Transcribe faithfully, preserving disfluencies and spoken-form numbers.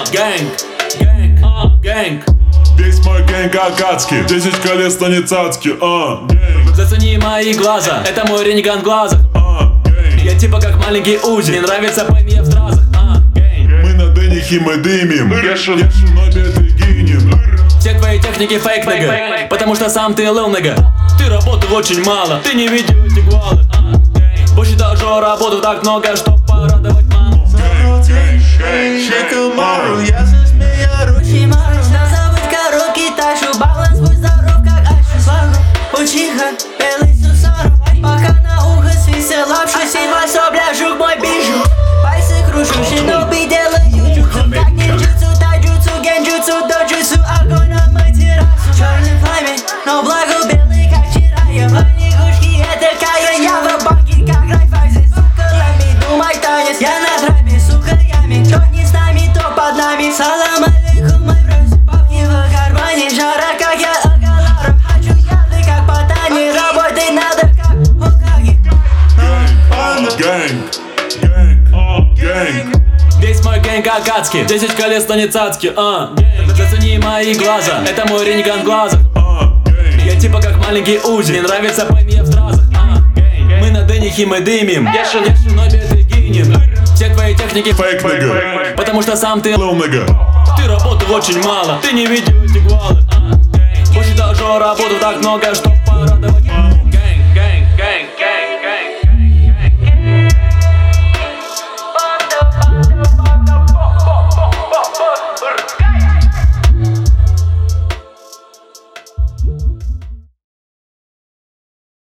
Гэнг, гэнг, а, гэнг. Весь мой гэнг акацкий, десять колес, но не цацки, а, гэнг. Зацени мои глаза, это мой рентген глаза. А, гэнг. Я типа как маленький Узи, мне нравится пойми в стразах. А, гэнг. Мы на денихе мы дымим, Ешен, но бедный гинем. Все твои техники фейк, нога, потому что сам ты лыл, нога. Ты работал очень мало, ты не видел эти гвалы. А, больше даже работу так много, чтоб порадовать маму. Я засмею руки мару. Забыть короткий ташу, баланс, будь здоров, как Альфа. Учиха, белый сусар. Пока на ухо свистел лапшу, сильва собля, жук мой бижу. Пальцы крушу, шиноби делаю джутсу. Как нинджутсу, тайджутсу, генджутсу, доджутсу. Огонь на матерасу. Черный пламень, но благо белый, как вчера. Я в лягушки, это Кая. Я в банке, как райфайзен. Соколами, думай танец. Я на трапе, сука, ями. Кто не с нами, то под нами. Салам алейкум, мой брат. Бабки в кармане, жара, как я агаларом. Хочу яды, как ботани. Работать надо, как Хокаги. Гэнг, гэнг, гэнг. Весь мой гэнг акацкий, десять колес, но не цацки. А, гэнг. Зацени мои глаза, это мой рентген глаза. А, гэнг. Я типа как маленький Узи, мне нравится пойми в стразах. А, гэнг. Мы на денихе мы дымим, Ешен, но бедный гинем. Все твои техники Фейк, нога, потому что сам ты лыл, нога. Ты работал очень мало, ты не видел эти гвалы. А, гэнг. Больше даже работу так много, чтоб порадовать